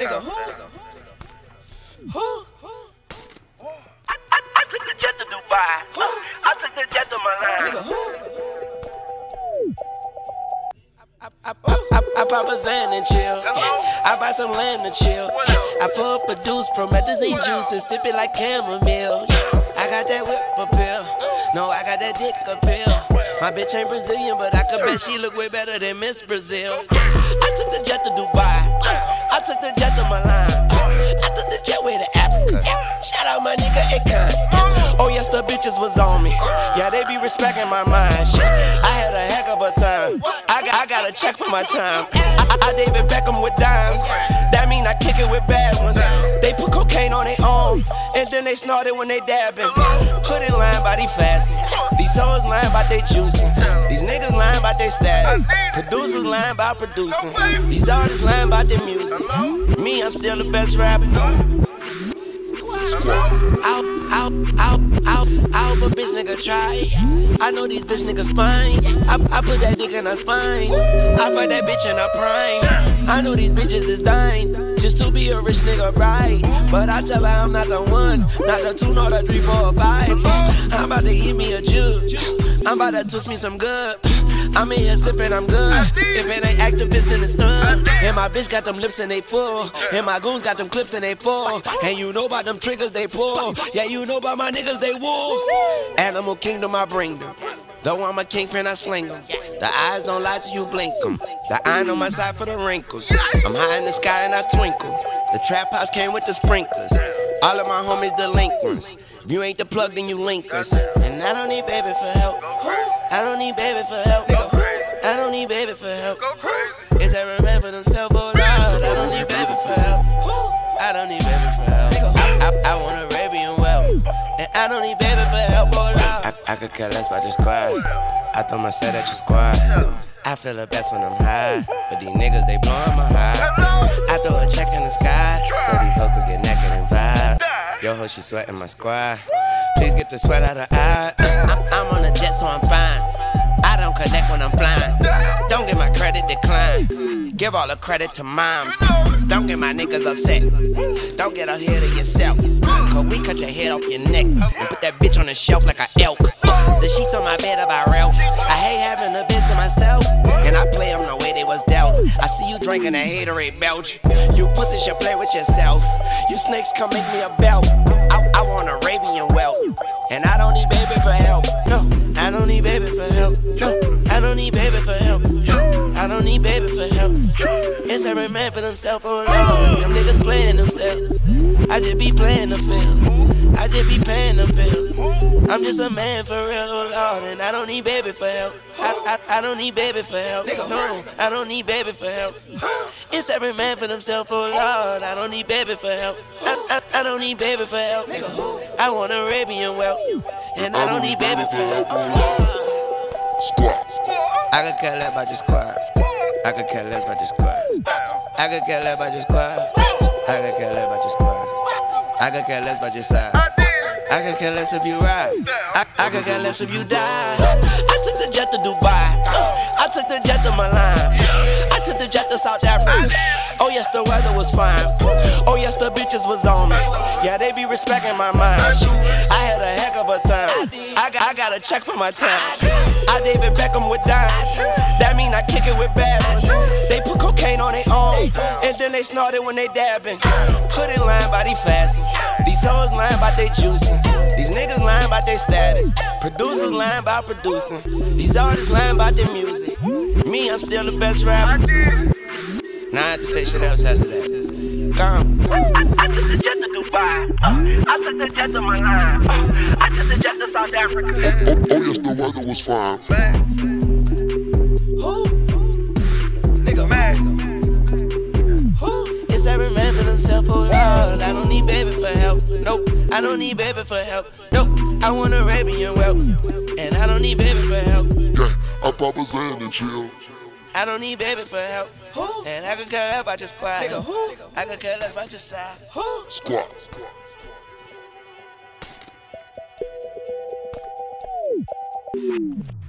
Nigga, who? I took the jet to Dubai. I took the jet to Milan. Nigga, who? I pop a Zan and chill. I buy some land and chill. I pull up a deuce, promethazine juice and sip it like chamomile. I got that whip appeal. No, I got that dick appeal. My bitch ain't Brazilian, but I could bet she look way better than Miss Brazil. I took the jet to Dubai. I took the jet to Milan. I took the jet way to Africa. Shout out my nigga Akon. Oh yes, the bitches was on me. Yeah, they be respecting my mind. Shit, I had a heck of a time. I got a check for my time. I David Beckham with dimes. That mean I kick it with bad ones. They put cocaine on their arm, and then they snort it when they dabbing. Hood in line by they fasting. These hoes lying about they juicing. These niggas lying about they status. Producers lying about producing. These artists lying about their music. Me, I'm still the best rapper. Out, but bitch nigga try. I know these bitch niggas spine. I put that dick in her spine. I fuck that bitch in her prime. I know these bitches is dying just to be a rich nigga bride. But I tell her I'm not the one, not the two, nor the three, four, or five. I'm about to eat me a jug. I'm about to twist me some good. I'm in here sippin', I'm good. If it ain't activist, then it's And my bitch got them lips and they full. And my goons got them clips and they full. And you know about them triggers they pull. Yeah, you know about my niggas, they wolves. Animal kingdom, I bring them. Though I'm a kingpin, I sling them. The eyes don't lie till you blink them. The iron on my side for the wrinkles. I'm high in the sky and I twinkle. The trap house came with the sprinklers. All of my homies delinquents. If you ain't the plug, then you link us. And I don't need baby for help. I don't need baby for help. I don't need baby for help. Is that remember themselves, oh Lord? I don't need baby for help. I don't need baby for help. I want Arabian well. And I don't need baby for help, oh Lord. I could care less about your squad. I throw my set at your squad. I feel the best when I'm high. But these niggas, they blowin' my high. I throw a check in the sky. So these hoes will get naked and vibe. Yo, ho, she sweating my squad. Please get the sweat out her eye. I'm on a jet, so I'm fine. I don't connect when I'm flying. Don't get my credit decline. Give all the credit to moms. Don't get my niggas upset. Don't get ahead of yourself. Cause we cut your head off your neck and put that bitch on the shelf like a elk. The sheets on my bed about Ralph. I hate having a bed to myself. And I play them the way they was dealt. I see you drinking that haterade belch. You pussies should play with yourself. You snakes come make me a belt. I want Arabian wealth. And I don't need baby for help. No, I don't need baby for help. No, I don't need baby for help. No, I don't need baby for help. It's every man for themselves, oh Lord. Them niggas playing themselves. I just be playing the field. I just be paying them bills. I'm just a man for real, oh Lord. And I don't need baby for help. I don't need baby for help. No, I don't need baby for help. It's every man for themselves, oh Lord. I don't need baby for help. I don't need baby for help. I want Arabian wealth. And I don't need baby for help. I could care less about your squad. I could care less about your squad. I could care less about your squad. I could care less about your squad. I could care less about your side. I could care less if you ride. I could care less if you die. I took the jet to Dubai. I took the jet to Milan. I took the jet to South Africa. Oh yes, the weather was fine. Oh yes, the bitches was on me. Yeah, they be respecting my mind. I had a heck of a time. I got a check for my time. I David Beckham with dimes. That mean I kick it with bad ones. They put cocaine on their arm, and then they snort it when they dabbing. Hood in line by they fasting. These hoes lying about they juicing. These niggas lying about their status. Producers lying about producing. These artists lying about their music. Me, I'm still the best rapper. Now I have to say shit else after that. Come. I took the jet to Dubai. I took the jet to Milan. I took the jet to South Africa. Oh yes, the weather was fine. Who? Nigga, man. Who? It's every man for themselves, oh Lord. I don't need baby for help. Nope, I don't need baby for help. Nope, I want Arabian wealth. And I don't need baby for help. Yeah, I pop a Zan and chill. I don't need baby for help. Who? And I could care less about your squad. Nigga, who? I could care less about your side. Who? Squad.